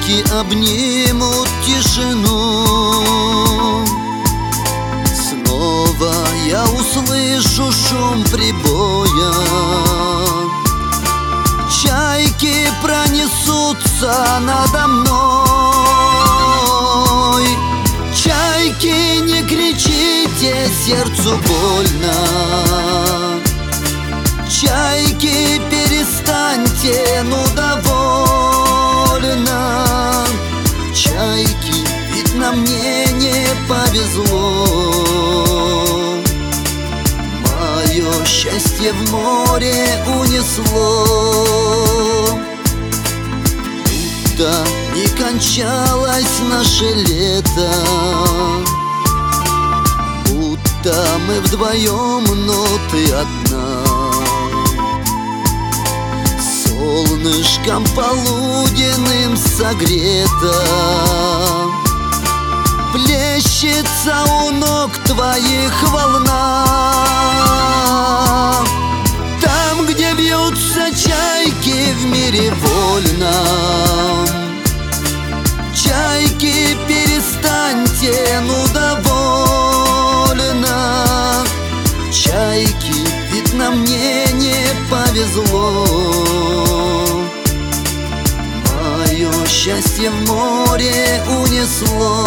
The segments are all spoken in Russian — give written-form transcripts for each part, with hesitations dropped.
Чайки обнимут тишину. Снова я услышу шум прибоя. Чайки пронесутся надо мной. Чайки, не кричите, сердцу больно. Чайки, перестаньте, ну довольно. Чайки, ведь на мне не повезло. Мое счастье в море унесло. Будто не кончалось наше лето. Будто мы вдвоем, но ты одна. Солнышком полуденным согрета. Плещется у ног твоих волна. Там, где бьются чайки в мире вольном. Чайки, перестаньте, ну довольно. Чайки, ведь на мне не повезло. Мое счастье в море унесло.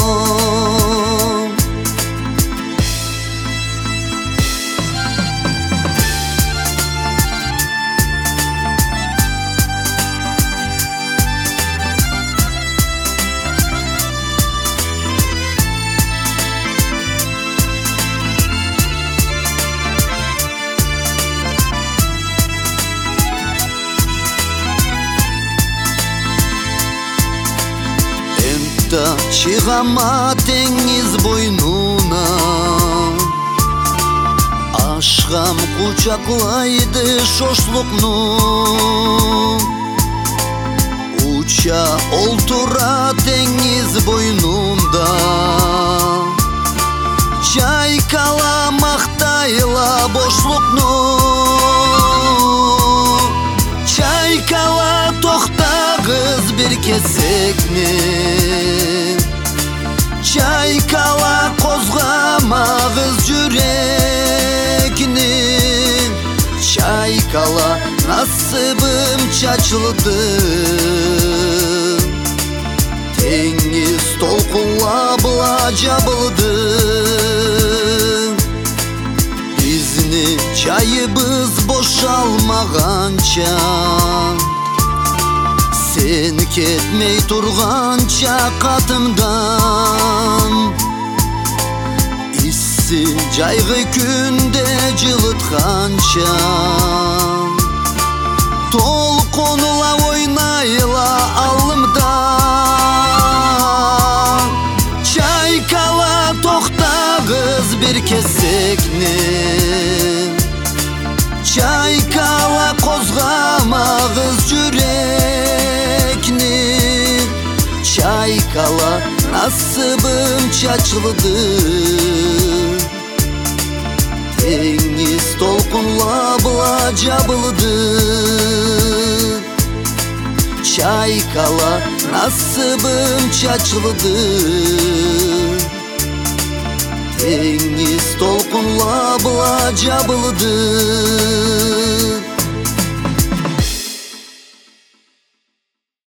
Чыгама теңиз бойнуна. Ашкам кучаклайды шошлукну. Уча олтура теңиз бойнунда. Чайкала мактайла бошлукну. Чайкала токтагыз бир кезекмен. Чайкала козгамагыз жүрекни. Чайкала насыбым чачылды. Теңиз толкунлабыла жабылды. Бизни чайыбыз бошалмаганча. Сен кетмей турганча катымдан. Исси жайгы күндө жылытканча. Толкунла ойнайла алымда. Чайкала токтагыз бир кезекнен. Чайкала козгамагыз жүрекни. Чайкала насыбым чачылды. Теңиз толкунлабыла жабылды. Бизни чайыбыз бошалмаганча. Сен кетмей турганча катымдан. Исси жайгы күндө жылытканча. Толкунла ойнайла алымда. Чайкала токтагыз бир кезекнен. Чайкала козгамагыз жүрекни. Чайкала насыбым чачылды. Теңиз толкунлабыла жабылды. Чайкала насыбым чачылды. Теңиз толкунлабыла жабылды.